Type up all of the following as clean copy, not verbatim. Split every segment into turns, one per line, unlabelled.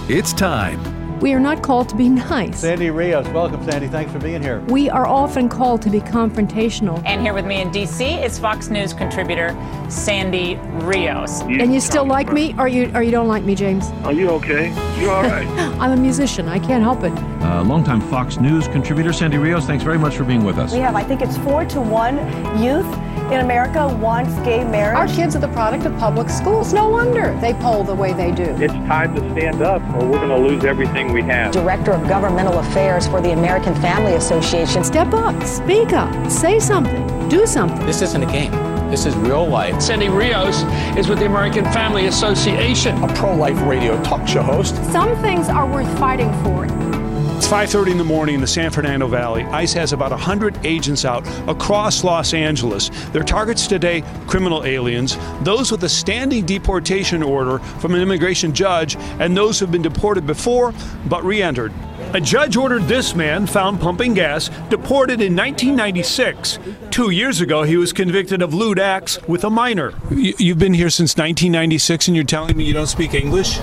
It's time.
We are not called to be nice.
Sandy Rios, welcome, Sandy. Thanks for being here.
We are often called to be confrontational.
And here with me in D.C. is Fox News contributor Sandy Rios.
And you still like me, or you don't like me, James?
Are you okay? You all right?
I'm a musician. I can't help it.
Longtime Fox News contributor Sandy Rios, thanks very much for being with us.
We have, I think it's 4-1 youth in America wants gay marriage.
Our kids are the product of public schools. No wonder they poll the way they do.
It's time to stand up or we're going to lose everything we have.
Director of Governmental Affairs for the American Family Association.
Step up, speak up, say something, do something.
This isn't a game. This is real life.
Sandy Rios is with the American Family Association.
A pro-life radio talk show host.
Some things are worth fighting for.
It's 5:30 in the morning in the San Fernando Valley. ICE has about 100 agents out across Los Angeles. Their targets today, criminal aliens, those with a standing deportation order from an immigration judge, and those who have been deported before but re-entered. A judge ordered this man, found pumping gas, deported in 1996. 2 years ago, he was convicted of lewd acts with a minor. You've been here since 1996, and you're telling me you don't speak English?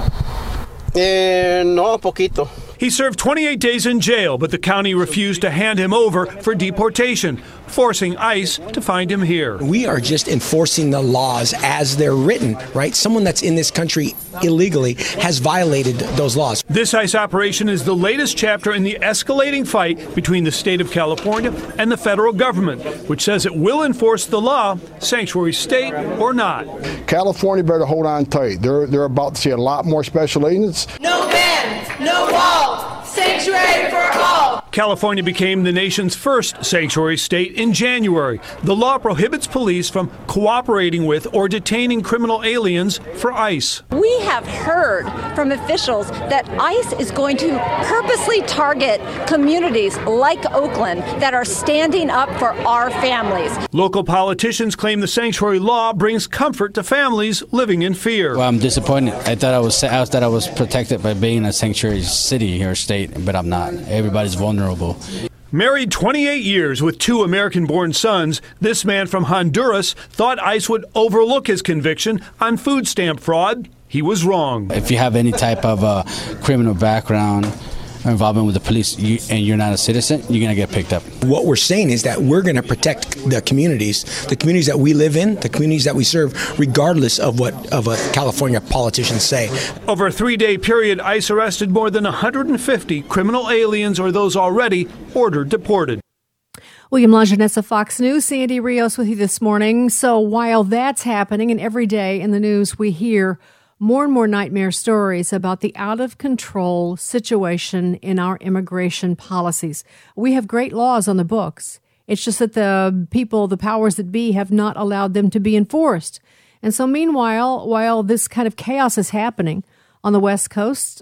No, poquito.
He served 28 days in jail, but the county refused to hand him over for deportation, forcing ICE to find him here.
We are just enforcing the laws as they're written, right? Someone that's in this country illegally has violated those laws.
This ICE operation is the latest chapter in the escalating fight between the state of California and the federal government, which says it will enforce the law, sanctuary state or not.
California better hold on tight. They're about to see a lot more special agents.
No bans, no walls, sanctuary for all.
California became the nation's first sanctuary state in January. The law prohibits police from cooperating with or detaining criminal aliens for ICE.
We have heard from officials that ICE is going to purposely target communities like Oakland that are standing up for our families.
Local politicians claim the sanctuary law brings comfort to families living in fear.
Well, I'm disappointed. I thought I was protected by being a sanctuary city or state, but I'm not. Everybody's vulnerable.
Married 28 years with 2 American-born sons, this man from Honduras thought ICE would overlook his conviction on food stamp fraud. He was wrong.
If you have any type of criminal background or involvement with the police and you're not a citizen, you're going to get picked up.
What we're saying is that we're going to protect the communities that we live in, the communities that we serve, regardless of what California politicians say.
Over a 3-day period, ICE arrested more than 150 criminal aliens or those already ordered deported.
William Lajeunesse of Fox News, Sandy Rios with you this morning. So while that's happening, and every day in the news we hear more and more nightmare stories about the out-of-control situation in our immigration policies. We have great laws on the books. It's just that the powers that be, have not allowed them to be enforced. And so meanwhile, while this kind of chaos is happening on the West Coast,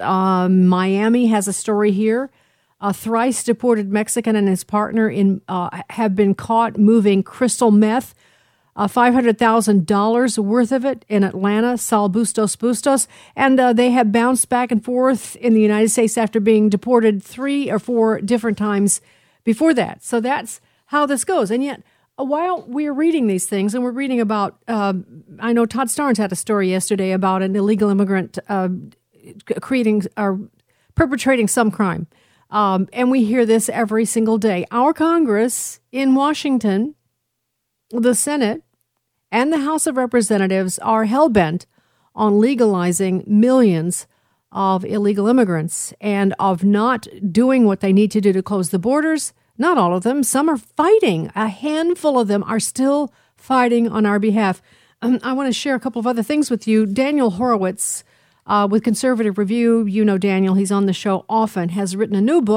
Miami has a story here. A thrice deported Mexican and his partner have been caught moving crystal meth, $500,000 worth of it in Atlanta, Sal Bustos, and they have bounced back and forth in the United States after being deported 3 or 4 different times before that. So that's how this goes. And yet, while we're reading these things, and we're reading about, I know Todd Starnes had a story yesterday about an illegal immigrant creating or perpetrating some crime. And we hear this every single day. Our Congress in Washington, the Senate, and the House of Representatives are hell-bent on legalizing millions of illegal immigrants and of not doing what they need to do to close the borders. Not all of them. Some are fighting. A handful of them are still fighting on our behalf. I want to share a couple of other things with you. Daniel Horowitz with Conservative Review, you know Daniel, he's on the show often, has written a new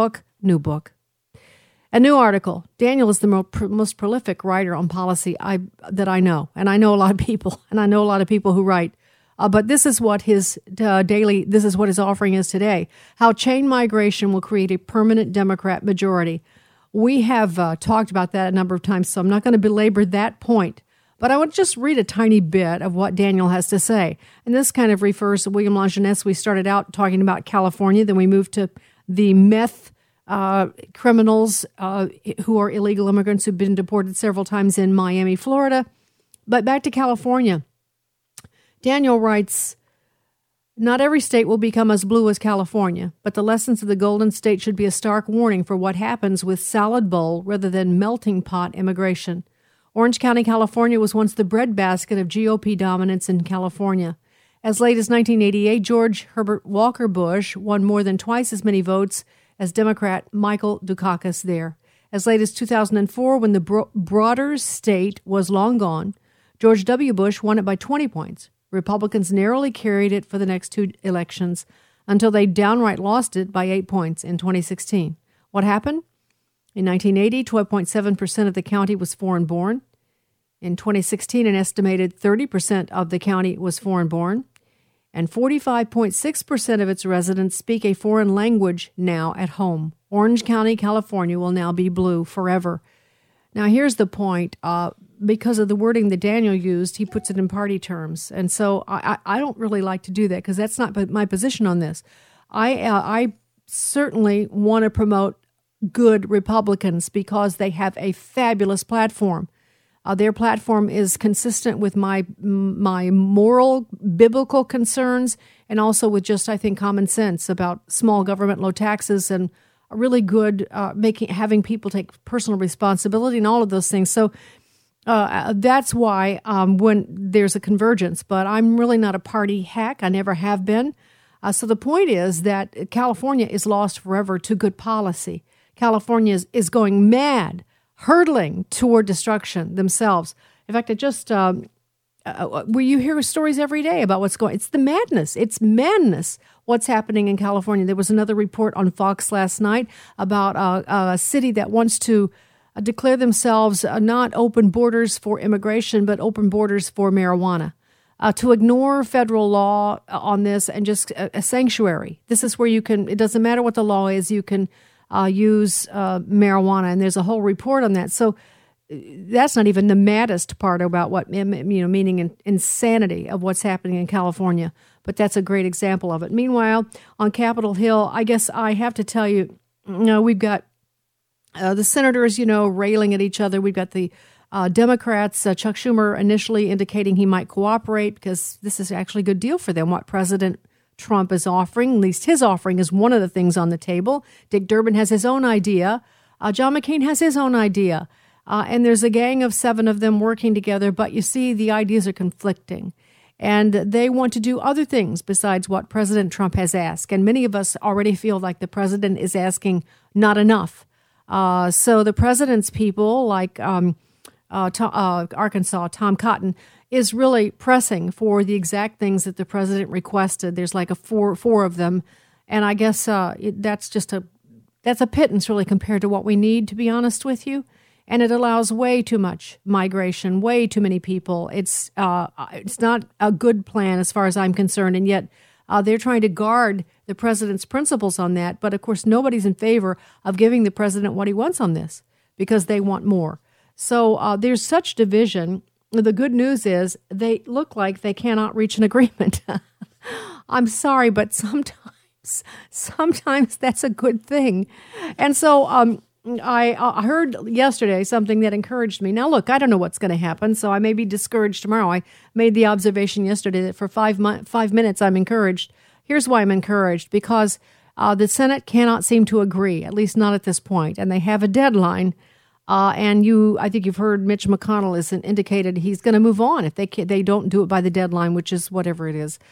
article. Daniel is the most prolific writer on policy that I know. And I know a lot of people, who write. But this is what his offering is today. How chain migration will create a permanent Democrat majority. We have talked about that a number of times, so I'm not going to belabor that point. But I want to just read a tiny bit of what Daniel has to say. And this kind of refers to William Lajeunesse. We started out talking about California, then we moved to the meth criminals who are illegal immigrants who've been deported several times in Miami, Florida. But back to California. Daniel writes, Not every state will become as blue as California, but the lessons of the Golden State should be a stark warning for what happens with salad bowl rather than melting pot immigration. Orange County, California was once the breadbasket of GOP dominance in California. As late as 1988, George Herbert Walker Bush won more than twice as many votes as Democrat Michael Dukakis there. As late as 2004, when the broader state was long gone, George W. Bush won it by 20 points. Republicans narrowly carried it for the next two elections until they downright lost it by 8 points in 2016. What happened? In 1980, 12.7% of the county was foreign-born. In 2016, an estimated 30% of the county was foreign-born. And 45.6% of its residents speak a foreign language now at home. Orange County, California will now be blue forever. Now, here's the point. Because of the wording that Daniel used, he puts it in party terms. And so I don't really like to do that because that's not my position on this. I certainly want to promote good Republicans because they have a fabulous platform. Their platform is consistent with my moral, biblical concerns and also with just, I think, common sense about small government, low taxes, and a really good having people take personal responsibility and all of those things. So that's why when there's a convergence, but I'm really not a party hack. I never have been. So the point is that California is lost forever to good policy. California is going mad, hurtling toward destruction themselves. In fact, where you hear stories every day about what's going. It's the madness. It's madness what's happening in California. There was another report on Fox last night about a city that wants to declare themselves not open borders for immigration, but open borders for marijuana. To ignore federal law on this and just a sanctuary. This is where you can, it doesn't matter what the law is, you can use marijuana, and there's a whole report on that. So that's not even the maddest part about what, meaning insanity of what's happening in California. But that's a great example of it. Meanwhile, on Capitol Hill, I guess I have to tell you, we've got the senators, railing at each other. We've got the Democrats, Chuck Schumer initially indicating he might cooperate because this is actually a good deal for them, what President Trump is offering. At least his offering is one of the things on the table. Dick Durbin has his own idea. John McCain has his own idea. And there's a gang of 7 of them working together, but you see the ideas are conflicting. And they want to do other things besides what President Trump has asked. And many of us already feel like the president is asking not enough. So the president's people, like Arkansas, Tom Cotton, is really pressing for the exact things that the president requested. There's like four of them. And I guess that's a pittance really compared to what we need, to be honest with you. And it allows way too much migration, way too many people. It's not a good plan as far as I'm concerned, and yet they're trying to guard the president's principles on that. But, of course, nobody's in favor of giving the president what he wants on this because they want more. So there's such division. The good news is they look like they cannot reach an agreement. I'm sorry, but sometimes that's a good thing. And so I heard yesterday something that encouraged me. Now, look, I don't know what's going to happen, so I may be discouraged tomorrow. I made the observation yesterday that for 5 minutes I'm encouraged. Here's why I'm encouraged, because the Senate cannot seem to agree, at least not at this point, and they have a deadline. And I think you've heard Mitch McConnell has indicated he's going to move on if they don't do it by the deadline, which is whatever it is.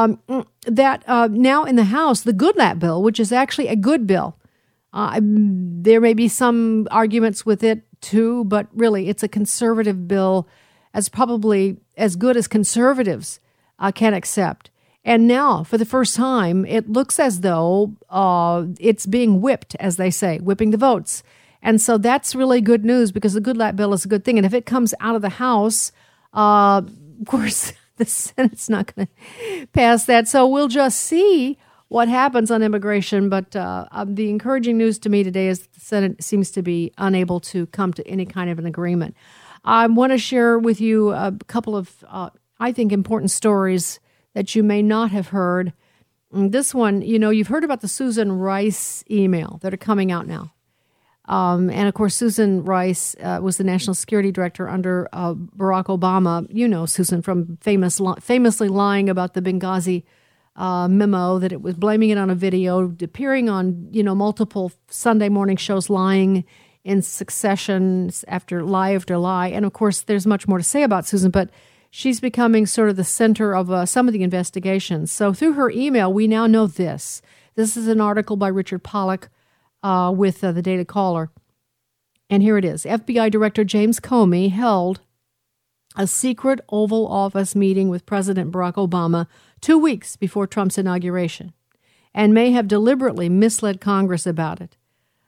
Now in the House, the Goodlatte bill, which is actually a good bill. There may be some arguments with it too, but really it's a conservative bill, as probably as good as conservatives can accept. And now, for the first time, it looks as though it's being whipped, as they say, whipping the votes. And so that's really good news because the Goodlatte bill is a good thing. And if it comes out of the House, of course, the Senate's not going to pass that. So we'll just see what happens on immigration. But the encouraging news to me today is the Senate seems to be unable to come to any kind of an agreement. I want to share with you a couple of, I think, important stories that you may not have heard. And this one, you've heard about the Susan Rice email that are coming out now. And, of course, Susan Rice was the National Security Director under Barack Obama. You know Susan from famously lying about the Benghazi memo that it was blaming it on a video, appearing on, multiple Sunday morning shows, lying in succession after lie after lie. And of course, there's much more to say about Susan, but she's becoming sort of the center of some of the investigations. So through her email, we now know this. This is an article by Richard Pollack with the Daily Caller. And here it is. FBI Director James Comey held a secret Oval Office meeting with President Barack Obama 2 weeks before Trump's inauguration and may have deliberately misled Congress about it.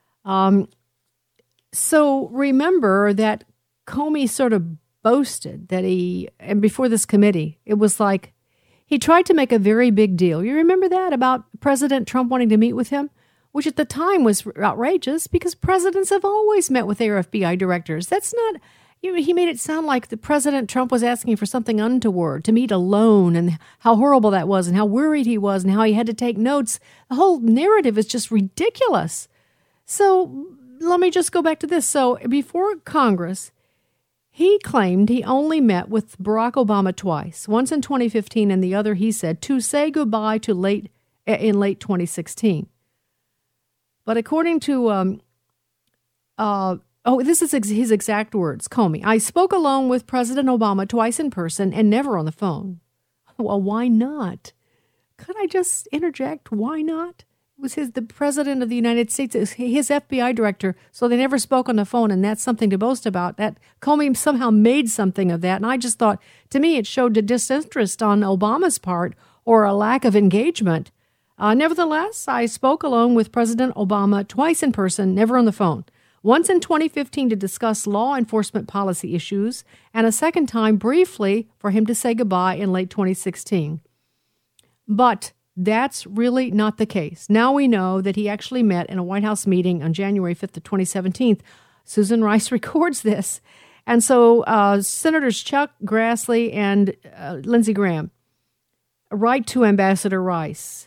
So remember that Comey sort of boasted that and before this committee, it was like he tried to make a very big deal. You remember that about President Trump wanting to meet with him, which at the time was outrageous because presidents have always met with their FBI directors. That's not, he made it sound like the President Trump was asking for something untoward, to meet alone, and how horrible that was and how worried he was and how he had to take notes. The whole narrative is just ridiculous. So let me just go back to this. So before Congress, he claimed he only met with Barack Obama twice, once in 2015 and the other, he said, to say goodbye to in late 2016. But according to, this is his exact words, Comey, I spoke alone with President Obama twice in person and never on the phone. Well, why not? Could I just interject? Why not? It was the president of the United States, his FBI director, so they never spoke on the phone, and that's something to boast about. That Comey somehow made something of that, and I just thought, to me, it showed a disinterest on Obama's part or a lack of engagement. Nevertheless, I spoke alone with President Obama twice in person, never on the phone. Once in 2015 to discuss law enforcement policy issues, and a second time briefly for him to say goodbye in late 2016. But that's really not the case. Now we know that he actually met in a White House meeting on January 5th of 2017. Susan Rice records this. And so Senators Chuck Grassley and Lindsey Graham write to Ambassador Rice.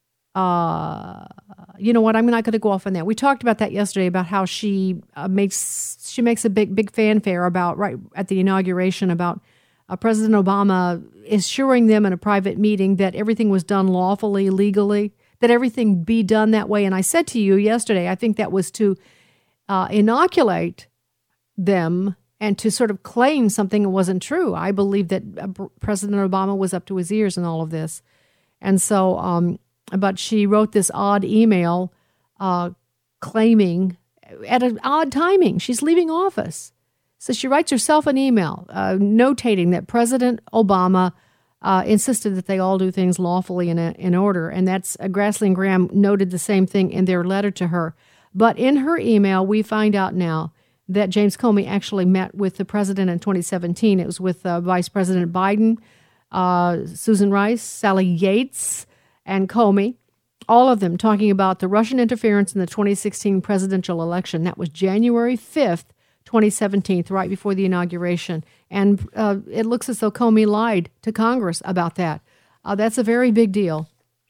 You know what? I'm not going to go off on that. We talked about that yesterday, about how she makes a big fanfare about, right at the inauguration, about President Obama assuring them in a private meeting that everything was done lawfully, legally, that everything be done that way. And I said to you yesterday, I think that was to inoculate them and to sort of claim something that wasn't true. I believe that President Obama was up to his ears in all of this. And so, but she wrote this odd email claiming at an odd timing. She's leaving office. So she writes herself an email notating that President Obama insisted that they all do things lawfully in order. And that's Grassley and Graham noted the same thing in their letter to her. But in her email, we find out now that James Comey actually met with the president in 2017. It was with Vice President Biden, Susan Rice, Sally Yates, and Comey, all of them talking about the Russian interference in the 2016 presidential election. That was January 5th, 2017, right before the inauguration. And it looks as though Comey lied to Congress about that. That's a very big deal.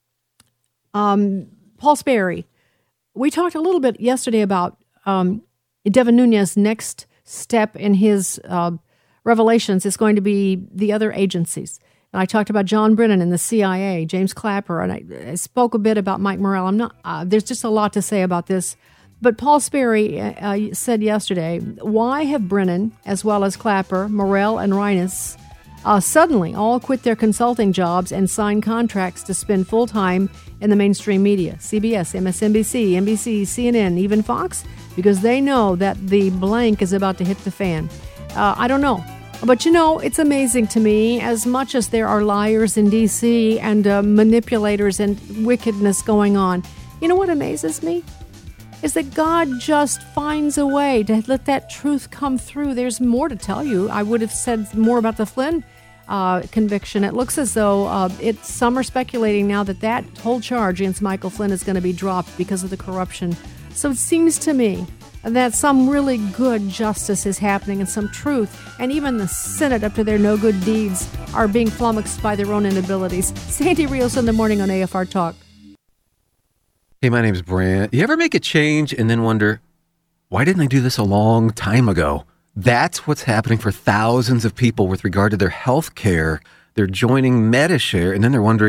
Paul Sperry, we talked a little bit yesterday about Devin Nunes' next step in his revelations is going to be the other agencies. And I talked about John Brennan and the CIA, James Clapper, and I spoke a bit about Mike Morrell. I'm not. There's just a lot to say about this. But Paul Sperry said yesterday, why have Brennan, as well as Clapper, Morrell, and Reines, suddenly all quit their consulting jobs and signed contracts to spend full time in the mainstream media, CBS, MSNBC, NBC, CNN, even Fox? Because they know that the blank is about to hit the fan. I don't know. But, it's amazing to me, as much as there are liars in D.C. and manipulators and wickedness going on. You know what amazes me? Is that God just finds a way to let that truth come through. There's more to tell you. I would have said more about the Flynn conviction. It looks as though some are speculating now that whole charge against Michael Flynn is going to be dropped because of the corruption. So it seems to me that some really good justice is happening and some truth, and even the Senate, up to their no good deeds, are being flummoxed by their own inabilities. Sandy Rios in the morning on AFR Talk.
Hey, my name's Brant. You ever make a change and then wonder, why didn't I do this a long time ago? That's what's happening for thousands of people with regard to their health care. They're joining Medishare, and then they're wondering,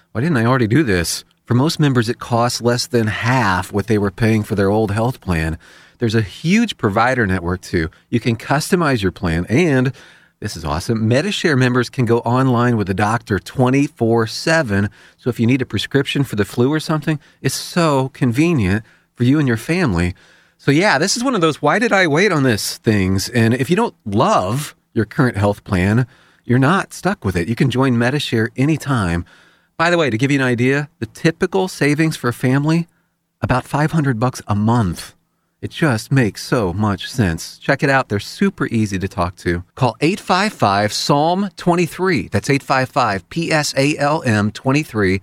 why didn't I already do this? For most members, it costs less than half what they were paying for their old health plan. There's a huge provider network, too. You can customize your plan, and this is awesome. MediShare members can go online with a doctor 24/7. So if you need a prescription for the flu or something, it's so convenient for you and your family. So yeah, this is one of those why did I wait on this things. And if you don't love your current health plan, you're not stuck with it. You can join MediShare anytime. By the way, to give you an idea, the typical savings for a family, about $500 a month. It just makes so much sense. Check it out. They're super easy to talk to. Call 855-PSALM-23. That's 855-PSALM-23.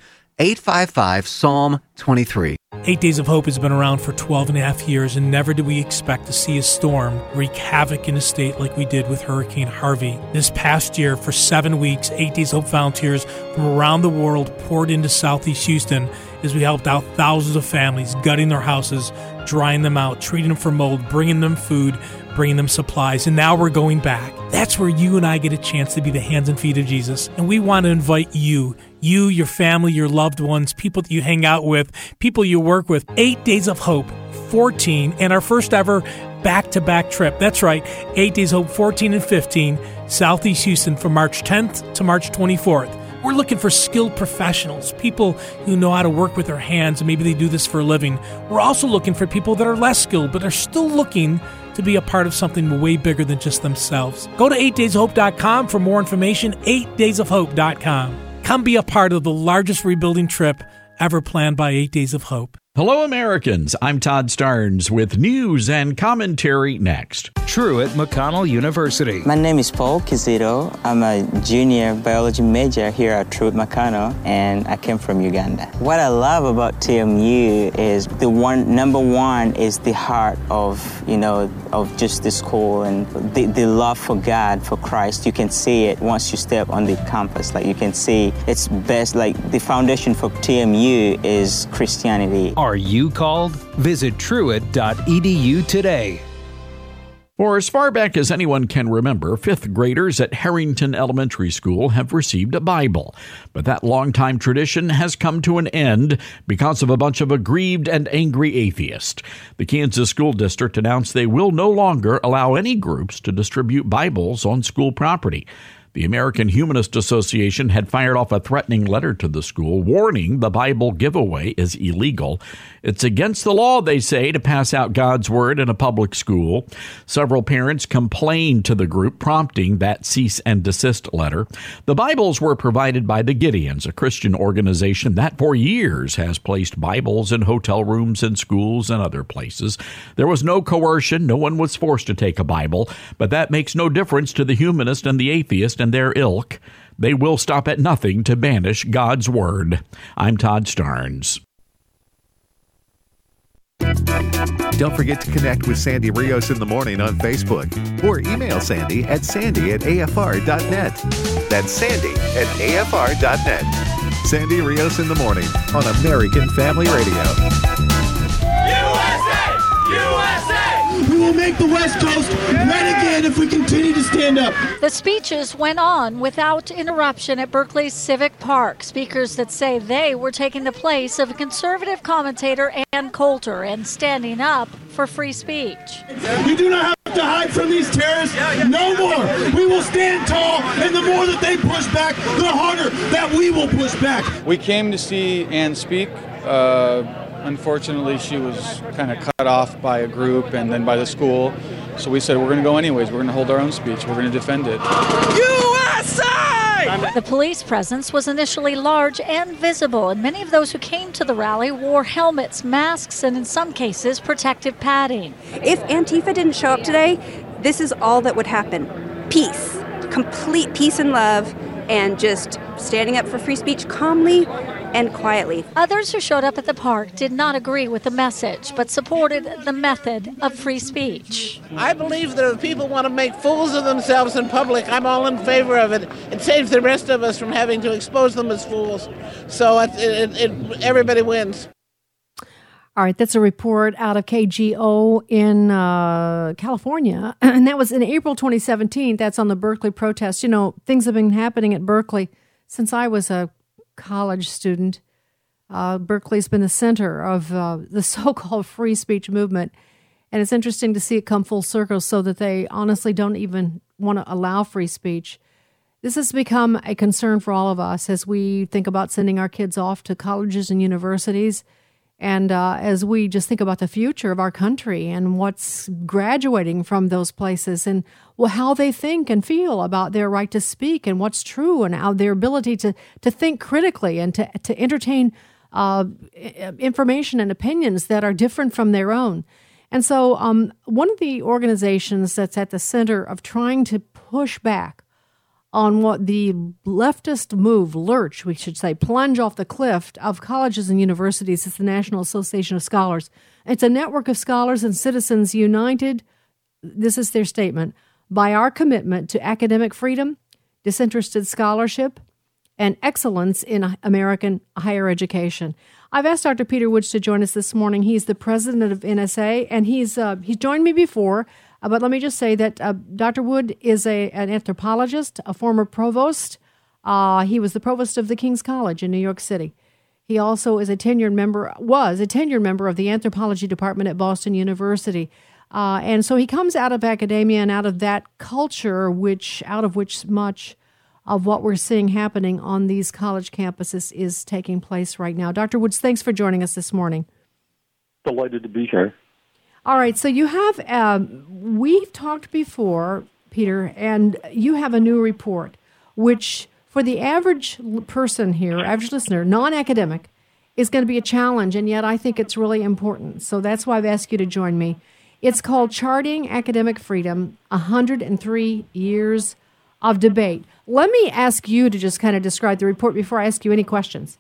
855-PSALM-23.
8 Days of Hope has been around for 12 and a half years, and never did we expect to see a storm wreak havoc in a state like we did with Hurricane Harvey. This past year, for 7 weeks, 8 Days of Hope volunteers from around the world poured into Southeast Houston as we helped out thousands of families, gutting their houses, drying them out, treating them for mold, bringing them food, bringing them supplies, and now we're going back. That's where you and I get a chance to be the hands and feet of Jesus, and we want to invite you, your family, your loved ones, people that you hang out with, people you work with. 8 Days of Hope, 14, and our first ever back-to-back trip. That's right, 8 Days of Hope, 14 and 15, Southeast Houston from March 10th to March 24th. We're looking for skilled professionals, people who know how to work with their hands, and maybe they do this for a living. We're also looking for people that are less skilled, but are still looking to be a part of something way bigger than just themselves. Go to 8daysofhope.com for more information, 8daysofhope.com. Come be a part of the largest rebuilding trip ever planned by 8 Days of Hope.
Hello, Americans. I'm Todd Starnes with news and commentary next.
Truett McConnell University.
My name is Paul Kizito. I'm a junior biology major here at Truett McConnell, and I came from Uganda. What I love about TMU is number one is the heart of just the school and the love for God, for Christ. You can see it once you step on the campus. Like you can see it's best, like the foundation for TMU is Christianity.
Are you called? Visit truett.edu today.
For as far back as anyone can remember, fifth graders at Harrington Elementary School have received a Bible. But that longtime tradition has come to an end because of a bunch of aggrieved and angry atheists. The Kansas School District announced they will no longer allow any groups to distribute Bibles on school property. The American Humanist Association had fired off a threatening letter to the school warning the Bible giveaway is illegal. It's against the law, they say, to pass out God's word in a public school. Several parents complained to the group, prompting that cease and desist letter. The Bibles were provided by the Gideons, a Christian organization that for years has placed Bibles in hotel rooms and schools and other places. There was no coercion. No one was forced to take a Bible, but that makes no difference to the humanist and the atheist and their ilk. They will stop at nothing to banish God's word. I'm Todd Starnes.
Don't forget to connect with Sandy Rios in the morning on Facebook or email Sandy at sandy@afr.net. That's sandy@afr.net. Sandy Rios in the morning on American Family Radio.
USA! USA!
We will make the West Coast red again if we continue to stand up.
The speeches went on without interruption at Berkeley's Civic Park. Speakers that say they were taking the place of conservative commentator Ann Coulter and standing up for free speech.
We do not have to hide from these terrorists no more. We will stand tall, and the more that they push back, the harder that we will push back.
We came to see Ann speak. Unfortunately, she was kind of cut off by a group and then by the school. So we said, we're going to go anyways. We're going to hold our own speech. We're going to defend it.
USA! The police presence was initially large and visible, and many of those who came to the rally wore helmets, masks, and in some cases, protective padding.
If Antifa didn't show up today, this is all that would happen. Peace. Complete peace and love, and just standing up for free speech calmly and quietly.
Others who showed up at the park did not agree with the message, but supported the method of free speech.
I believe that if people want to make fools of themselves in public, I'm all in favor of it. It saves the rest of us from having to expose them as fools. So everybody wins.
All right, that's a report out of KGO in California, and that was in April 2017. That's on the Berkeley protest. You know, things have been happening at Berkeley since I was a college student. Berkeley's been the center of the so-called free speech movement. And it's interesting to see it come full circle so that they honestly don't even want to allow free speech. This has become a concern for all of us as we think about sending our kids off to colleges and universities. And as we just think about the future of our country and what's graduating from those places and how they think and feel about their right to speak and what's true and how their ability to think critically and to entertain information and opinions that are different from their own. And so one of the organizations that's at the center of trying to push back on what the leftist move, lurch, we should say, plunge off the cliff of colleges and universities is the National Association of Scholars. It's a network of scholars and citizens united, this is their statement, by our commitment to academic freedom, disinterested scholarship, and excellence in American higher education. I've asked Dr. Peter Woods to join us this morning. He's the president of NSA, and he's joined me before. But let me just say that Dr. Wood is an anthropologist, a former provost. He was the provost of the King's College in New York City. He also is was a tenured member of the anthropology department at Boston University. And so he comes out of academia and out of that culture, out of which much of what we're seeing happening on these college campuses is taking place right now. Dr. Woods, thanks for joining us this morning.
Delighted to be here.
All right, so you have, we've talked before, Peter, and you have a new report, which for the average person here, average listener, non-academic, is going to be a challenge, and yet I think it's really important. So that's why I've asked you to join me. It's called Charting Academic Freedom, 103 Years of Debate. Let me ask you to just kind of describe the report before I ask you any questions.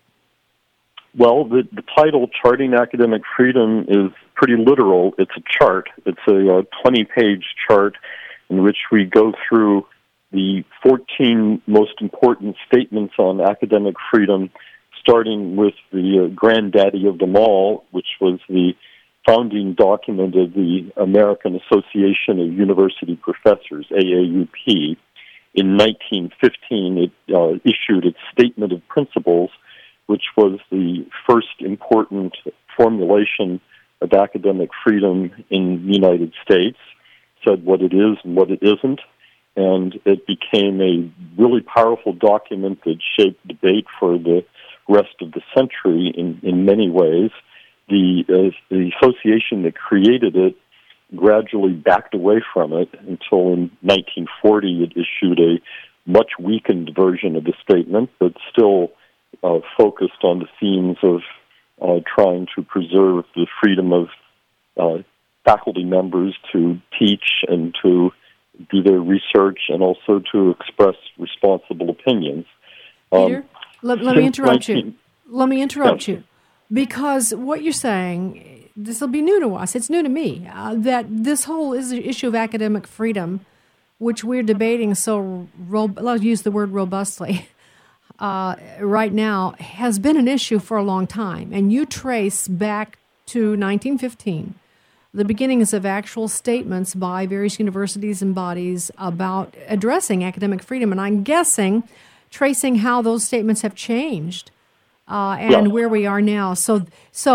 Well, the title, Charting Academic Freedom, is pretty literal. It's a chart. It's a 20-page chart in which we go through the 14 most important statements on academic freedom, starting with the granddaddy of them all, which was the founding document of the American Association of University Professors, AAUP. In 1915, it issued its Statement of Principles, which was the first important formulation of academic freedom in the United States, said what it is and what it isn't, and it became a really powerful document that shaped debate for the rest of the century in many ways. The association that created it gradually backed away from it until in 1940 it issued a much weakened version of the statement, but still focused on the themes of trying to preserve the freedom of faculty members to teach and to do their research and also to express responsible opinions.
Peter, let me interrupt you. Let me interrupt you. Because what you're saying, this will be new to us, it's new to me, that this whole issue of academic freedom, which we're debating so, I'll use the word robustly, right now, has been an issue for a long time. And you trace back to 1915, the beginnings of actual statements by various universities and bodies about addressing academic freedom. And I'm guessing, tracing how those statements have changed and where we are now. So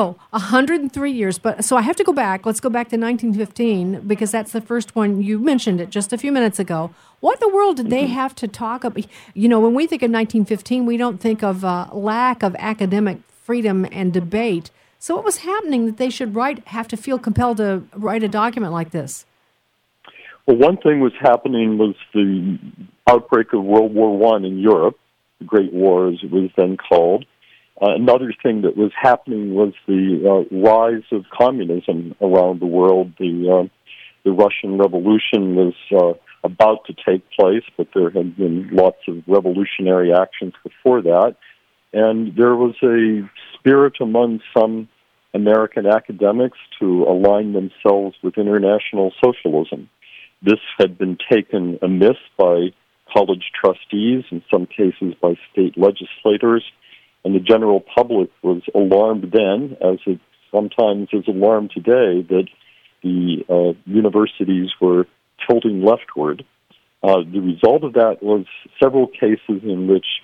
103 years. But so I have to go back. Let's go back to 1915 because that's the first one. You mentioned it just a few minutes ago. What in the world did they have to talk about? You know, when we think of 1915, we don't think of lack of academic freedom and debate. So what was happening that they should have to feel compelled to write a document like this?
Well, one thing was happening was the outbreak of World War I in Europe, the Great War as it was then called. Another thing that was happening was the rise of communism around the world. The Russian Revolution was about to take place, but there had been lots of revolutionary actions before that. And there was a spirit among some American academics to align themselves with international socialism. This had been taken amiss by college trustees, in some cases by state legislators, and the general public was alarmed then, as it sometimes is alarmed today, that the universities were tilting leftward. The result of that was several cases in which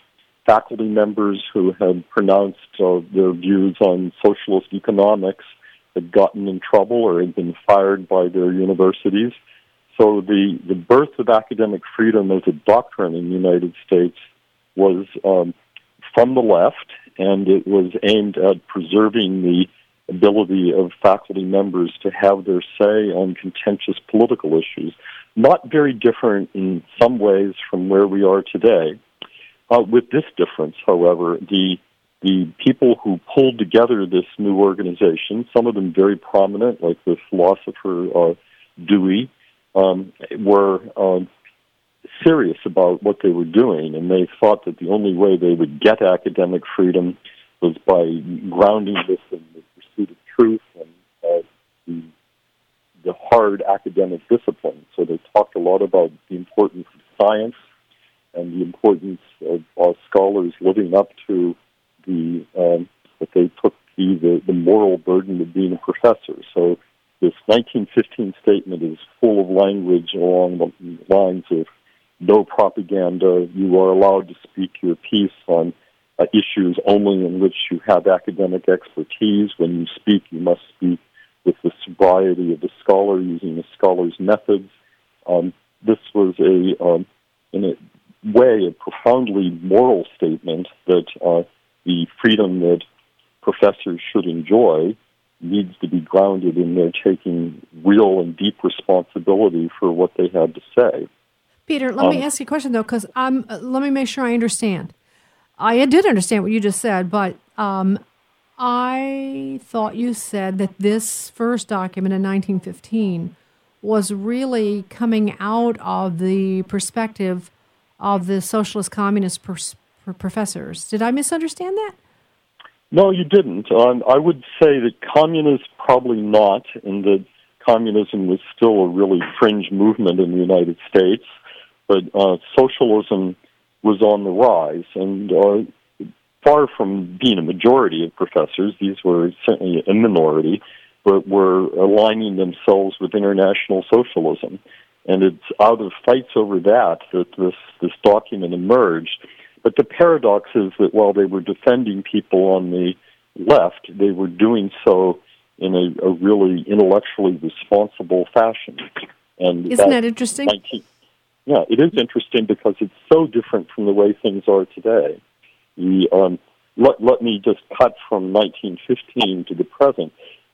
faculty members who had pronounced their views on socialist economics had gotten in trouble or had been fired by their universities. So the birth of academic freedom as a doctrine in the United States was from the left, and it was aimed at preserving the ability of faculty members to have their say on contentious political issues. Not very different in some ways from where we are today. With this difference, however, the people who pulled together this new organization, some of them very prominent, like the philosopher Dewey, were serious about what they were doing, and they thought that the only way they would get academic freedom was by grounding this in the pursuit of truth and the hard academic discipline. So they talked a lot about the importance of science and the importance of scholars living up to what they took to be the moral burden of being a professor. So this 1915 statement is full of language along the lines of no propaganda, you are allowed to speak your piece on issues only in which you have academic expertise. When you speak, you must speak with the sobriety of the scholar, using the scholar's methods. This was in a way, a profoundly moral statement that the freedom that professors should enjoy needs to be grounded in their taking real and deep responsibility for what they had to say.
Peter, let me ask you a question, though, because let me make sure I understand. I did understand what you just said, but I thought you said that this first document in 1915 was really coming out of the perspective of the socialist communist professors. Did I misunderstand that?
No, you didn't. I would say that communists probably not, and that communism was still a really fringe movement in the United States, but socialism was on the rise, and far from being a majority of professors, these were certainly a minority, but were aligning themselves with international socialism. And it's out of fights over that this document emerged. But the paradox is that while they were defending people on the left, they were doing so in a really intellectually responsible fashion. And
isn't that interesting?
Yeah, it is interesting because it's so different from the way things are today. Let me just cut from 1915 to the present.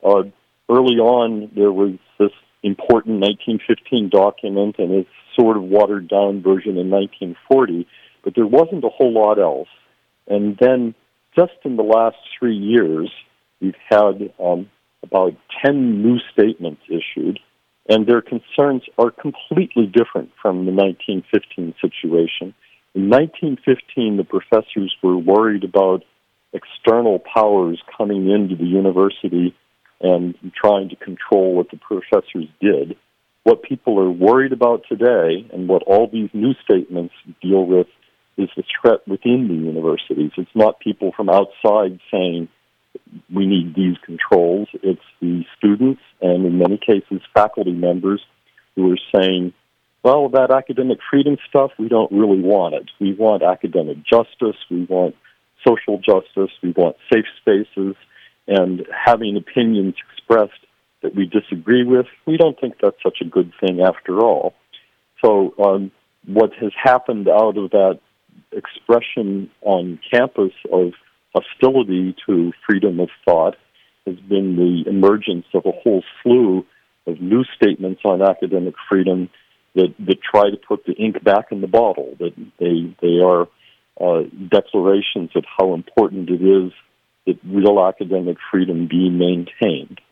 Early on, there was this important 1915 document and its sort of watered-down version in 1940, but there wasn't a whole lot else. And then just in the last 3 years, we've had about 10 new statements issued, and their concerns are completely different from the 1915 situation. In 1915, the professors were worried about external powers coming into the university and trying to control what the professors did. What people are worried about today, and what all these new statements deal with, is the threat within the universities. It's not people from outside saying, we need these controls. It's the students, and in many cases, faculty members, who are saying, well, that academic freedom stuff, we don't really want it. We want academic justice, we want social justice, we want safe spaces, and having opinions expressed that we disagree with, we don't think that's such a good thing after all. So what has happened out of that expression on campus of hostility to freedom of thought has been the emergence of a whole slew of new statements on academic freedom that try to put the ink back in the bottle, that they are declarations of how important it is that real academic freedom be maintained.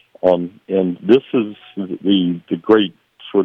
And this is the great sort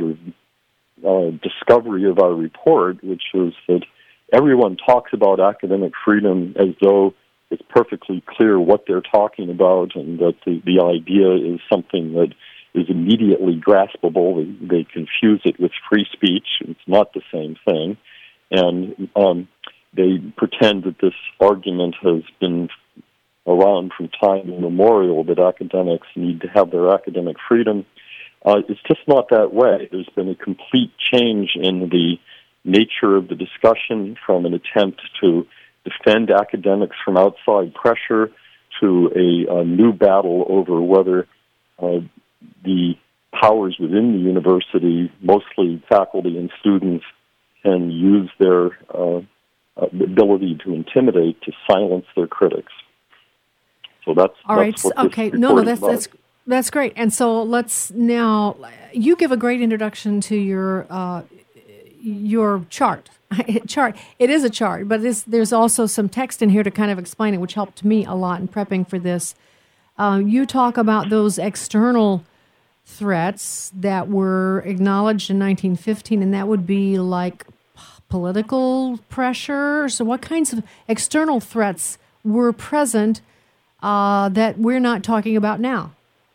of discovery of our report, which is that everyone talks about academic freedom as though it's perfectly clear what they're talking about, and that the idea is something that is immediately graspable. They confuse it with free speech. It's not the same thing. And they pretend that this argument has been around from time immemorial, that academics need to have their academic freedom. It's just not that way. There's been a complete change in the nature of the discussion, from an attempt to defend academics from outside pressure to a new battle over whether the powers within the university, mostly faculty and students, can use their ability to intimidate to silence their critics. So that's
all right.
What
okay, that's great. And so let's now you give a great introduction to your chart. It is a chart, but there's also some text in here to kind of explain it, which helped me a lot in prepping for this. You talk about those external threats that were acknowledged in 1915, and that would be like political pressure. So what kinds of external threats were present that we're not talking about now?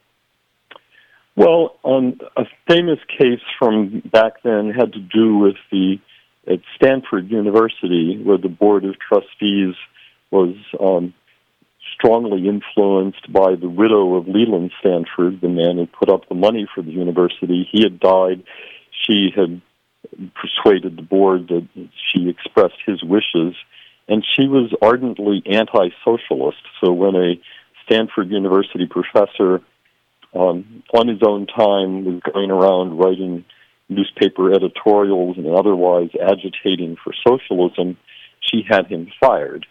Well, a famous case from back then had to do with at Stanford University, where the Board of Trustees was strongly influenced by the widow of Leland Stanford, the man who put up the money for the university. He had died. She had persuaded the board that she expressed his wishes, and she was ardently anti-socialist. So when a Stanford University professor on his own time was going around writing newspaper editorials and otherwise agitating for socialism, she had him fired.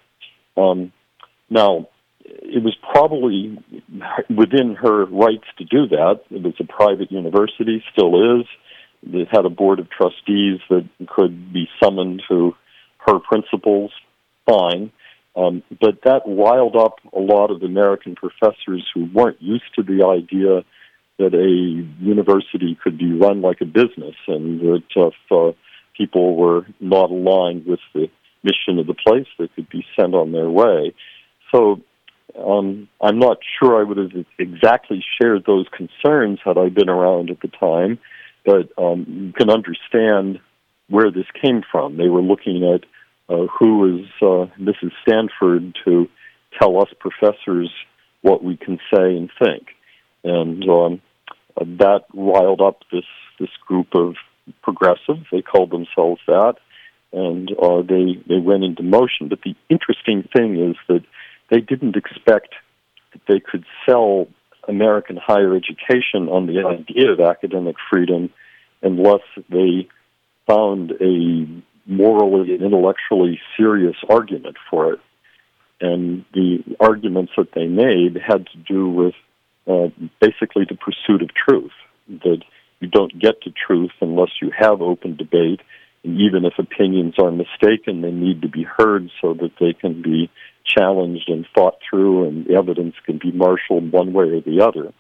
Now, it was probably within her rights to do that. It was a private university, still is. It had a board of trustees that could be summoned to her principles, fine. But that riled up a lot of American professors who weren't used to the idea that a university could be run like a business, and that if people were not aligned with the mission of the place, they could be sent on their way. So I'm not sure I would have exactly shared those concerns had I been around at the time, but you can understand where this came from. They were looking at who is Mrs. Stanford to tell us professors what we can say and think. And that riled up this group of progressives. They called themselves that, and they went into motion. But the interesting thing is that they didn't expect that they could sell American higher education on the idea of academic freedom unless they found a morally and intellectually serious argument for it. And the arguments that they made had to do with basically the pursuit of truth, that you don't get to truth unless you have open debate, and even if opinions are mistaken, they need to be heard so that they can be challenged and fought through, and evidence can be marshaled one way or the other.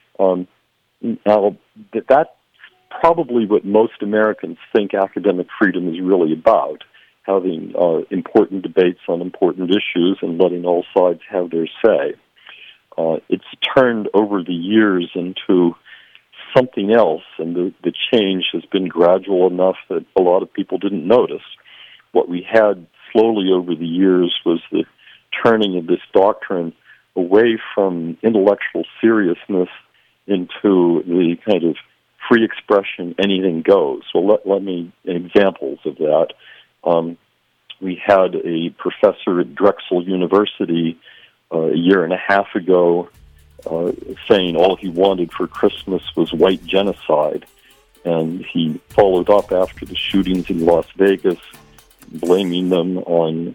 Now, that's probably what most Americans think academic freedom is really about, having important debates on important issues and letting all sides have their say. It's turned over the years into something else, and the change has been gradual enough that a lot of people didn't notice. What we had slowly over the years was the turning of this doctrine away from intellectual seriousness into the kind of free expression, anything goes. So let me examples of that. We had a professor at Drexel University a year and a half ago saying all he wanted for Christmas was white genocide. And he followed up after the shootings in Las Vegas, blaming them on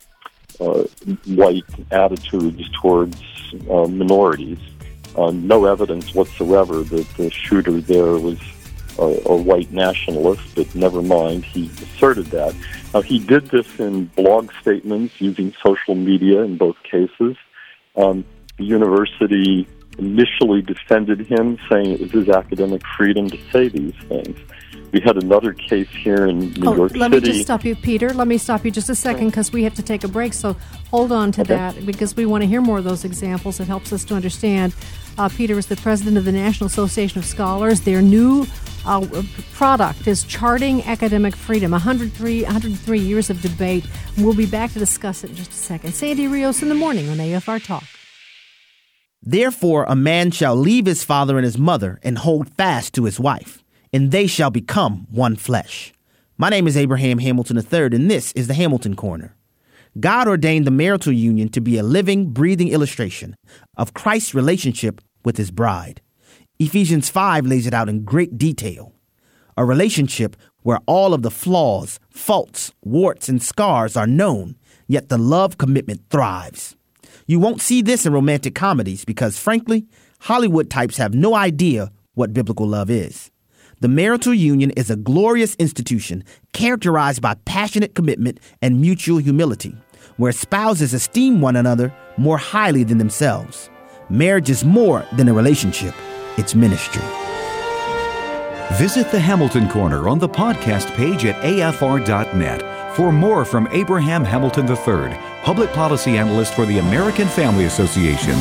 white attitudes towards minorities. No evidence whatsoever that the shooter there was a white nationalist, but never mind, he asserted that. Now, he did this in blog statements using social media in both cases. The university initially defended him, saying it was his academic freedom to say these things. We had another case here in New York City.
Let me just stop you, Peter. Let me stop you just a second because we have to take a break, so hold on to that because we want to hear more of those examples. It helps us to understand. Peter is the president of the National Association of Scholars. Their new product is Charting Academic Freedom, 103 years of debate. We'll be back to discuss it in just a second. Sandy Rios in the morning on AFR Talk.
Therefore, a man shall leave his father and his mother and hold fast to his wife, and they shall become one flesh. My name is Abraham Hamilton III, and this is the Hamilton Corner. God ordained the marital union to be a living, breathing illustration of Christ's relationship with his bride. Ephesians 5 lays it out in great detail. A relationship where all of the flaws, faults, warts, and scars are known, yet the love commitment thrives. You won't see this in romantic comedies because, frankly, Hollywood types have no idea what biblical love is. The marital union is a glorious institution characterized by passionate commitment and mutual humility, where spouses esteem one another more highly than themselves. Marriage is more than a relationship, it's ministry.
Visit the Hamilton Corner on the podcast page at afr.net for more from Abraham Hamilton III, Public Policy Analyst for the American Family Association.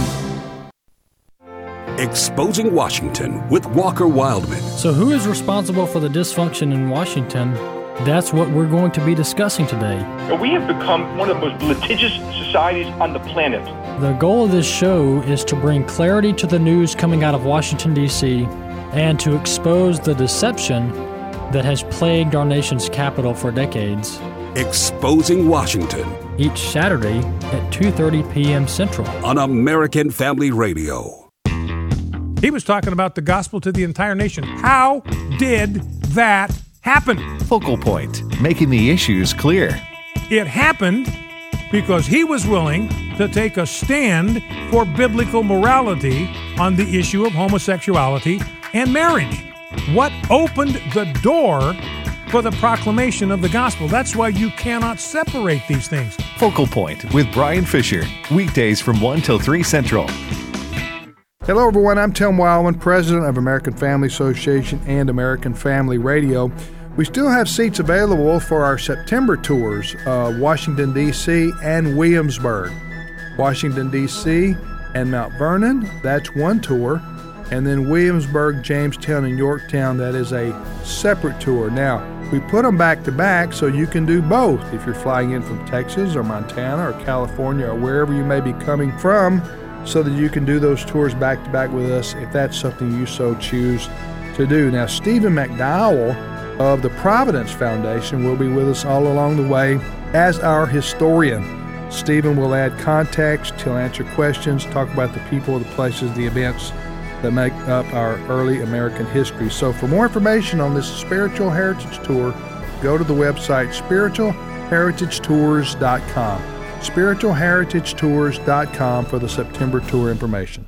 Exposing Washington with Walker Wildman.
So who is responsible for the dysfunction in Washington? That's what we're going to be discussing today.
We have become one of the most litigious societies on the planet.
The goal of this show is to bring clarity to the news coming out of Washington, D.C., and to expose the deception that has plagued our nation's capital for decades.
Exposing Washington.
Each Saturday at 2:30 p.m. Central.
On American Family Radio.
He was talking about the gospel to the entire nation. How did that happen?
Focal Point, making the issues clear.
It happened because he was willing to take a stand for biblical morality on the issue of homosexuality and marriage. What opened the door for the proclamation of the gospel? That's why you cannot separate these things.
Focal Point with Brian Fisher, weekdays from 1 till 3 Central.
Hello, everyone. I'm Tim Wildman, president of American Family Association and American Family Radio. We still have seats available for our September tours, Washington, D.C. and Williamsburg. Washington, D.C. and Mount Vernon, that's one tour. And then Williamsburg, Jamestown, and Yorktown, that is a separate tour. Now, we put them back to back so you can do both. If you're flying in from Texas or Montana or California or wherever you may be coming from, so that you can do those tours back to back with us if that's something you so choose to do. Now, Stephen McDowell of the Providence Foundation will be with us all along the way as our historian. Stephen will add context, he'll answer questions, talk about the people, the places, the events that make up our early American history. So for more information on this Spiritual Heritage Tour, go to the website spiritualheritagetours.com. spiritualheritagetours.com for the September tour information.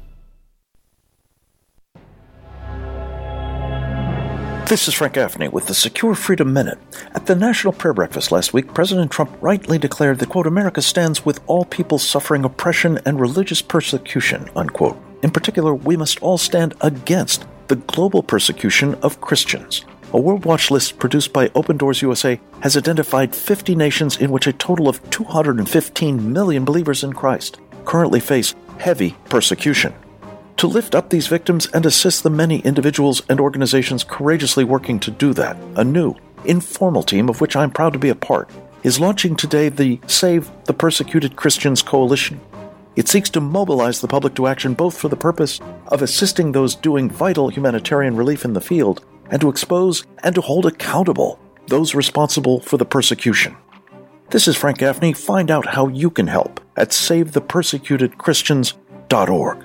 This is Frank Gaffney with the Secure Freedom Minute. At the National Prayer Breakfast last week, President Trump rightly declared that, quote, America stands with all people suffering oppression and religious persecution, unquote. In particular, we must all stand against the global persecution of Christians. A World Watch list produced by Open Doors USA has identified 50 nations in which a total of 215 million believers in Christ currently face heavy persecution. To lift up these victims and assist the many individuals and organizations courageously working to do that, a new, informal team of which I'm proud to be a part, is launching today the Save the Persecuted Christians Coalition. It seeks to mobilize the public to action both for the purpose of assisting those doing vital humanitarian relief in the field and to expose and to hold accountable those responsible for the persecution. This is Frank Gaffney. Find out how you can help at SaveThePersecutedChristians.org.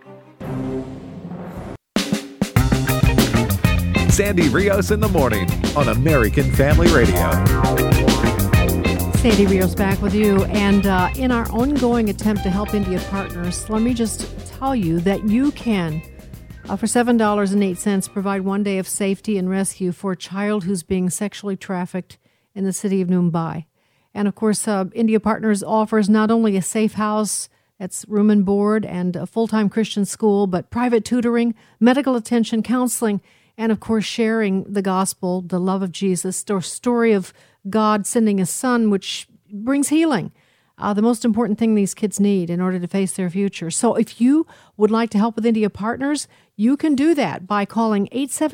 Sandy Rios in the morning on American Family Radio.
Sandy Rios back with you. And in our ongoing attempt to help India partners, let me just tell you that you can, for $7.08, provide 1 day of safety and rescue for a child who's being sexually trafficked in the city of Mumbai. And of course, India Partners offers not only a safe house, that's room and board, and a full-time Christian school, but private tutoring, medical attention, counseling, and of course, sharing the gospel, the love of Jesus, the story of God sending a son, which brings healing. The most important thing these kids need in order to face their future. So if you would like to help with India Partners, you can do that by calling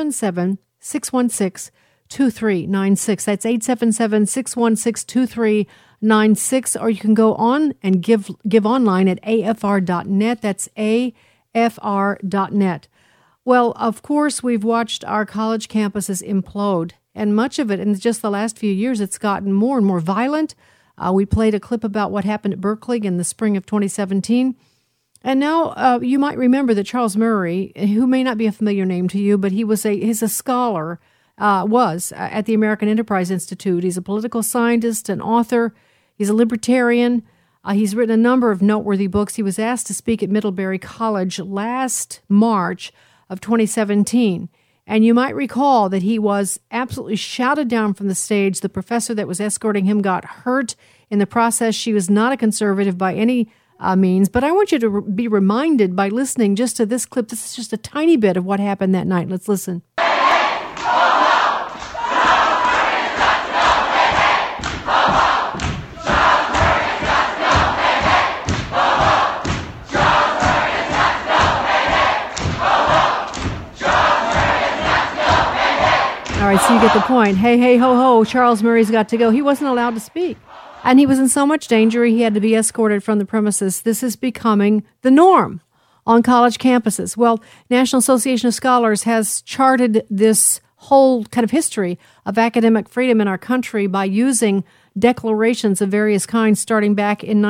877-616-2396. That's 877-616-2396. Or you can go on and give online at afr.net. That's afr.net. Well, of course, we've watched our college campuses implode, and much of it in just the last few years, it's gotten more and more violent. We played a clip about what happened at Berkeley in the spring of 2017. And now you might remember that Charles Murray, who may not be a familiar name to you, but he's a scholar, was at the American Enterprise Institute. He's a political scientist, an author. He's a libertarian. He's written a number of noteworthy books. He was asked to speak at Middlebury College last March of 2017. And you might recall that he was absolutely shouted down from the stage. The professor that was escorting him got hurt in the process. She was not a conservative by any means. But I want you to be reminded by listening just to this clip. This is just a tiny bit of what happened that night. Let's listen. All right, so you get the point. Hey, hey, ho, ho, Charles Murray's got to go. He wasn't allowed to speak. And he was in so much danger, he had to be escorted from the premises. This is becoming the norm on college campuses. Well, National Association of Scholars has charted this whole kind of history of academic freedom in our country by using declarations of various kinds starting back in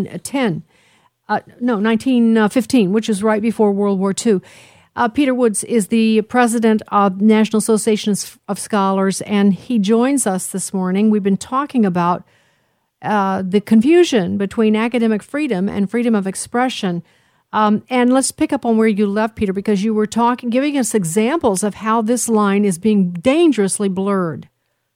1915, which is right before World War II. Peter Woods is the president of National Association of Scholars, and he joins us this morning. We've been talking about the confusion between academic freedom and freedom of expression. And let's pick up on where you left, Peter, because you were giving us examples of how this line is being dangerously blurred.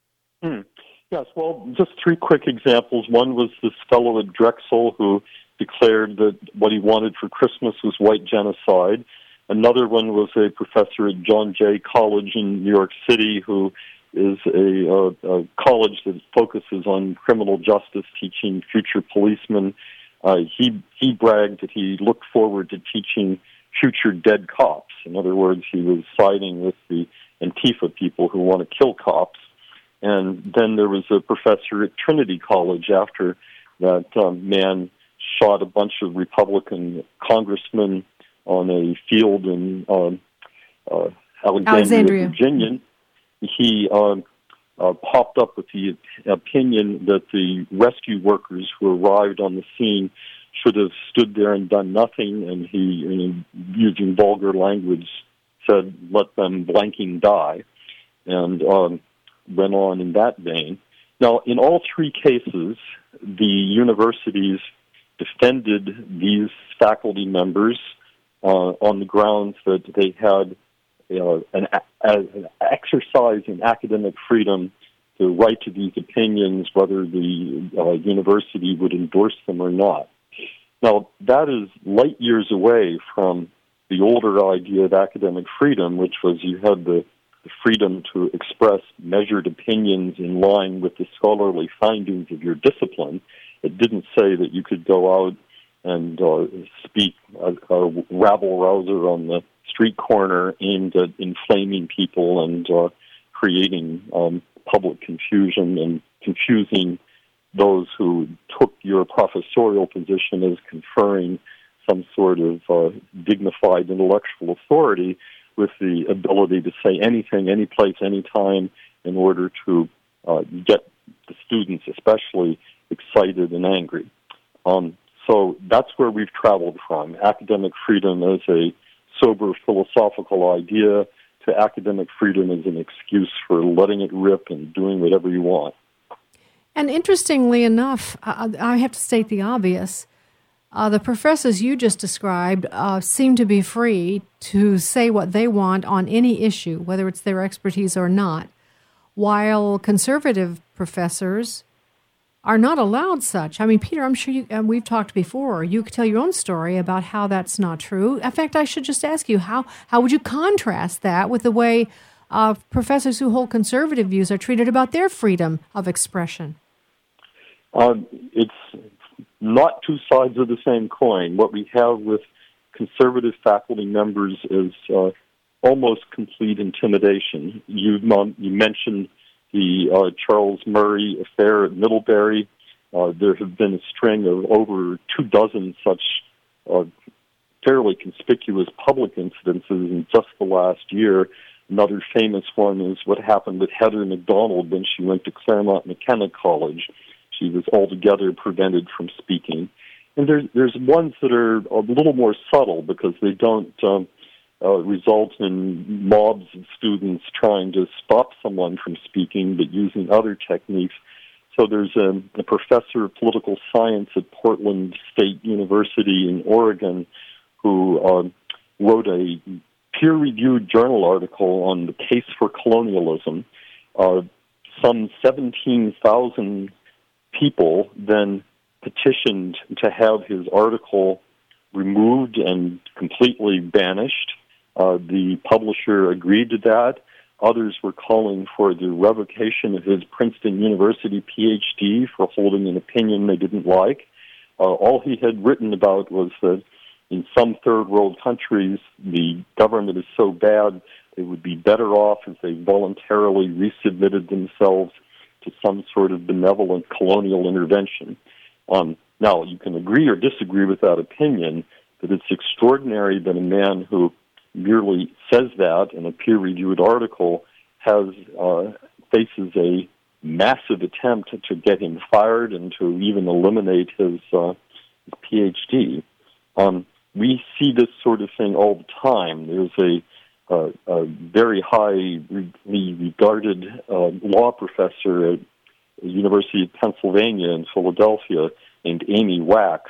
Yes, well, just three quick examples. One was this fellow at Drexel who declared that what he wanted for Christmas was white genocide. Another one was a professor at John Jay College in New York City who is a college that focuses on criminal justice, teaching future policemen. He bragged that he looked forward to teaching future dead cops. In other words, he was siding with the Antifa people who want to kill cops. And then there was a professor at Trinity College after that man shot a bunch of Republican congressmen on a field in Alexandria, Virginia. He popped up with the opinion that the rescue workers who arrived on the scene should have stood there and done nothing, and he, using vulgar language, said, "Let them blanking die," and went on in that vein. Now, in all three cases, the universities defended these faculty members on the grounds that they had an exercise in academic freedom to write to these opinions, whether the university would endorse them or not. Now, that is light years away from the older idea of academic freedom, which was you had the freedom to express measured opinions in line with the scholarly findings of your discipline. It didn't say that you could go out and speak a rabble-rouser on the street corner aimed at inflaming people and creating public confusion and confusing those who took your professorial position as conferring some sort of dignified intellectual authority with the ability to say anything, any place, any time in order to get the students especially excited and angry. So that's where we've traveled from, academic freedom as a sober philosophical idea to academic freedom as an excuse for letting it rip and doing whatever you want.
And interestingly enough, I have to state the obvious. The professors you just described seem to be free to say what they want on any issue, whether it's their expertise or not, while conservative professors are not allowed such. I mean, Peter, I'm sure we've talked before. You could tell your own story about how that's not true. In fact, I should just ask you, how would you contrast that with the way professors who hold conservative views are treated about their freedom of expression?
It's not two sides of the same coin. What we have with conservative faculty members is almost complete intimidation. You mentioned the Charles Murray affair at Middlebury. There have been a string of over 24 such fairly conspicuous public incidences in just the last year. Another famous one is what happened with Heather McDonald when she went to Claremont McKenna College. she was altogether prevented from speaking. And there's ones that are a little more subtle because they don't result in mobs of students trying to stop someone from speaking, but using other techniques. So there's a professor of political science at Portland State University in Oregon who wrote a peer-reviewed journal article on the case for colonialism. Some 17,000 people then petitioned to have his article removed and completely banished. The publisher agreed to that. Others were calling for the revocation of his Princeton University PhD for holding an opinion they didn't like. All he had written about was that in some third world countries, the government is so bad they would be better off if they voluntarily resubmitted themselves to some sort of benevolent colonial intervention. Now, you can agree or disagree with that opinion, but it's extraordinary that a man who merely says that in a peer-reviewed article faces a massive attempt to get him fired and to even eliminate his PhD. We see this sort of thing all the time. There's a very highly regarded law professor at the University of Pennsylvania in Philadelphia named Amy Wax,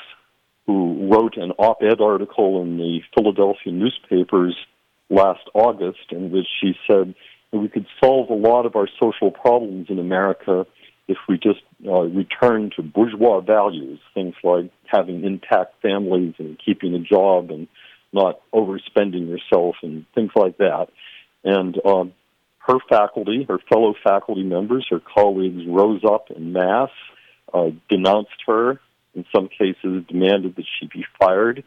who wrote an op-ed article in the Philadelphia newspapers last August in which she said that we could solve a lot of our social problems in America if we just return to bourgeois values, things like having intact families and keeping a job and not overspending yourself and things like that. And her faculty, her fellow faculty members, her colleagues rose up en masse, denounced her, in some cases demanded that she be fired.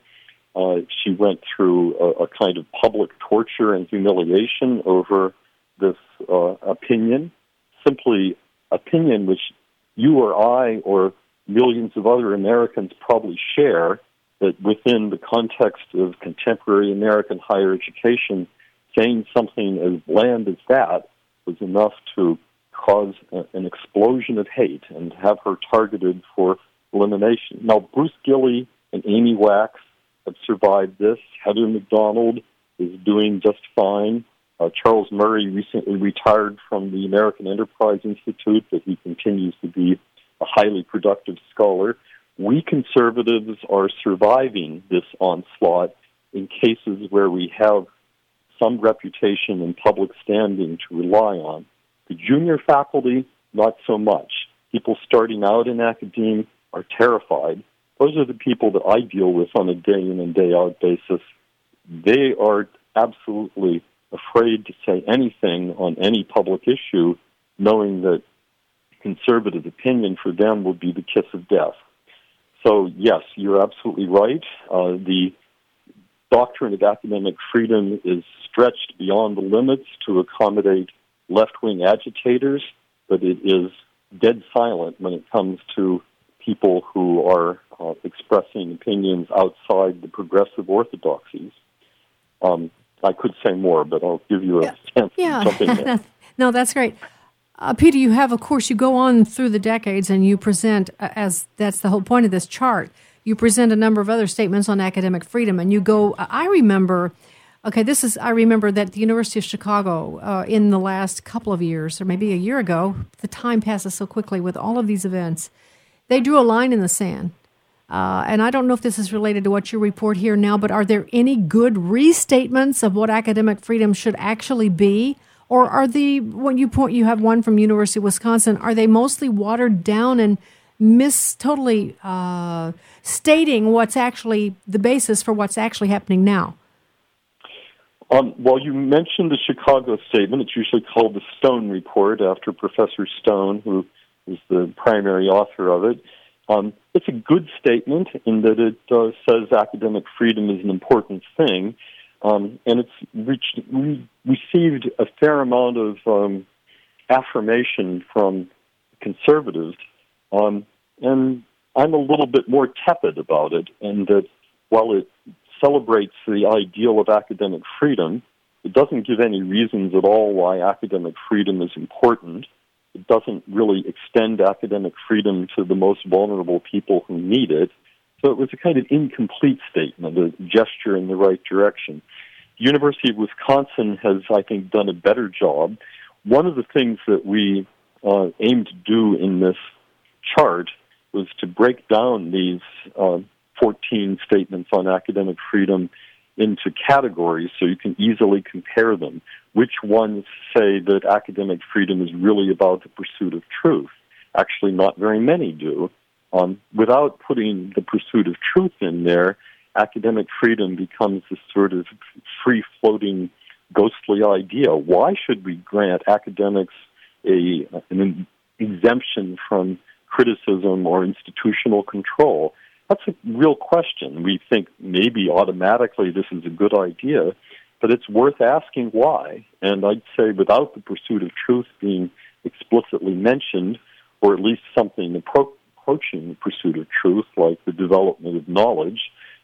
She went through a kind of public torture and humiliation over this opinion, simply opinion which you or I or millions of other Americans probably share, that within the context of contemporary American higher education, saying something as bland as that was enough to cause an explosion of hate and have her targeted for elimination. Now, Bruce Gilley and Amy Wax have survived this. Heather McDonald is doing just fine. Charles Murray recently retired from the American Enterprise Institute, but he continues to be a highly productive scholar. We conservatives are surviving this onslaught in cases where we have some reputation and public standing to rely on. The junior faculty, not so much. People starting out in academia are terrified. Those are the people that I deal with on a day-in and day-out basis. They are absolutely afraid to say anything on any public issue, knowing that conservative opinion for them would be the kiss of death. So, yes, you're absolutely right. The doctrine of academic freedom is stretched beyond the limits to accommodate left-wing agitators, but it is dead silent when it comes to people who are expressing opinions outside the progressive orthodoxies. I could say more, but I'll give you a chance to jump in there.
No, that's great. Peter, you have, of course, you go on through the decades and you present, as that's the whole point of this chart, you present a number of other statements on academic freedom, and you go, I remember that the University of Chicago, in the last couple of years, or maybe a year ago, the time passes so quickly with all of these events, they drew a line in the sand. And I don't know if this is related to what you report here now, but are there any good restatements of what academic freedom should actually be? Or are when you have one from University of Wisconsin, are they mostly watered down and totally stating what's actually the basis for what's actually happening now?
Well, you mentioned the Chicago statement. It's usually called the Stone Report after Professor Stone, who is the primary author of it. It's a good statement in that it says academic freedom is an important thing, and it's received a fair amount of affirmation from conservatives, and I'm a little bit more tepid about it, and that while it celebrates the ideal of academic freedom, it doesn't give any reasons at all why academic freedom is important. It doesn't really extend academic freedom to the most vulnerable people who need it. So it was a kind of incomplete statement, a gesture in the right direction. The University of Wisconsin has, I think, done a better job. One of the things that we aimed to do in this chart was to break down these 14 statements on academic freedom into categories so you can easily compare them. Which ones say that academic freedom is really about the pursuit of truth? Actually, not very many do. Without putting the pursuit of truth in there, academic freedom becomes this sort of free-floating, ghostly idea. Why should we grant academics an exemption from criticism or institutional control? That's a real question. We think maybe automatically this is a good idea, but it's worth asking why. And I'd say without the pursuit of truth being explicitly mentioned, or at least something approaching the pursuit of truth, like the development of knowledge,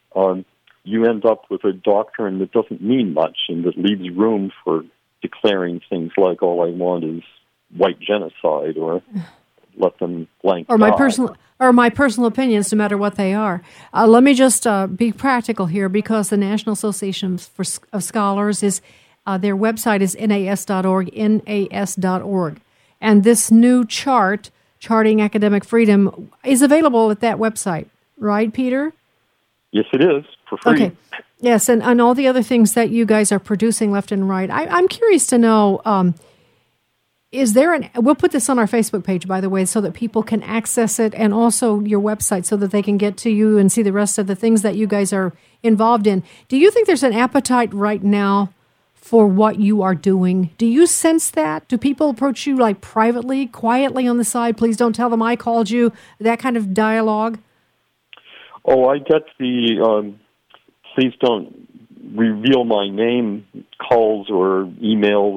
you end up with a doctrine that doesn't mean much and that leaves room for declaring things like all I want is white genocide, or let them blank
or my personal opinions, no matter what they are. Let me just be practical here, because the National Association of Scholars is their website is nas.org, nas.org, and this new chart, Charting Academic Freedom, is available at that website, right, Peter?
Yes, it is, for free.
Okay. Yes, and all the other things that you guys are producing left and right. I'm curious to know, is there we'll put this on our Facebook page, by the way, so that people can access it, and also your website so that they can get to you and see the rest of the things that you guys are involved in. Do you think there's an appetite right now for what you are doing? Do you sense that? Do people approach you like privately, quietly on the side? Please don't tell them I called you, that kind of dialogue?
Oh, I get the please don't reveal my name calls or emails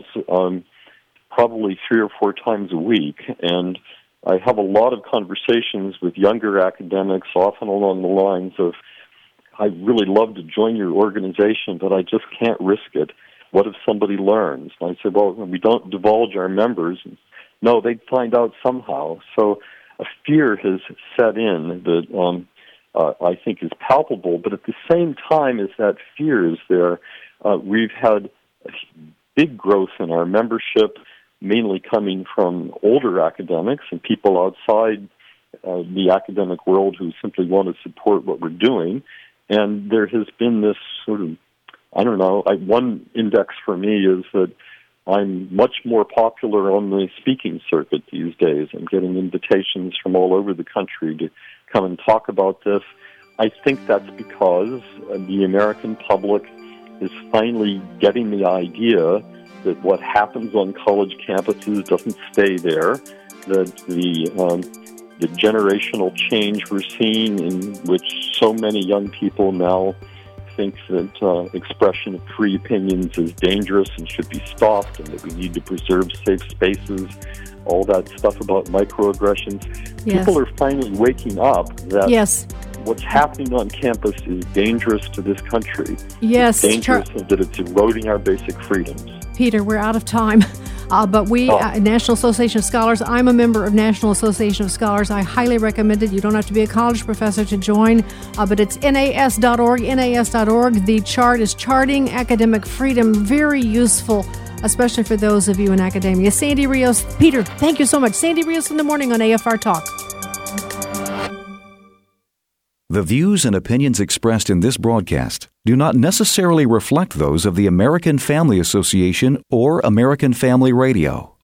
probably 3 or 4 times a week. And I have a lot of conversations with younger academics, often along the lines of, I'd really love to join your organization, but I just can't risk it. What if somebody learns? And I said, well, we don't divulge our members. No, they'd find out somehow. So a fear has set in that I think is palpable, but at the same time as that fear is there, we've had a big growth in our membership, mainly coming from older academics and people outside the academic world who simply want to support what we're doing. And there has been this sort of, one index for me is that I'm much more popular on the speaking circuit these days. I'm getting invitations from all over the country to come and talk about this. I think that's because the American public is finally getting the idea that what happens on college campuses doesn't stay there, that the generational change we're seeing, in which so many young people now think that expression of free opinions is dangerous and should be stopped, and that we need to preserve safe spaces, all that stuff about microaggressions. Yes. People are finally waking up that what's happening on campus is dangerous to this country.
Yes.
It's dangerous and that it's eroding our basic freedoms.
Peter, we're out of time. But we, National Association of Scholars, I'm a member of National Association of Scholars. I highly recommend it. You don't have to be a college professor to join, but it's nas.org, nas.org. The chart is Charting Academic Freedom. Very useful, especially for those of you in academia. Sandy Rios, Peter, thank you so much. Sandy Rios in the morning on AFR Talk.
The views and opinions expressed in this broadcast do not necessarily reflect those of the American Family Association or American Family Radio.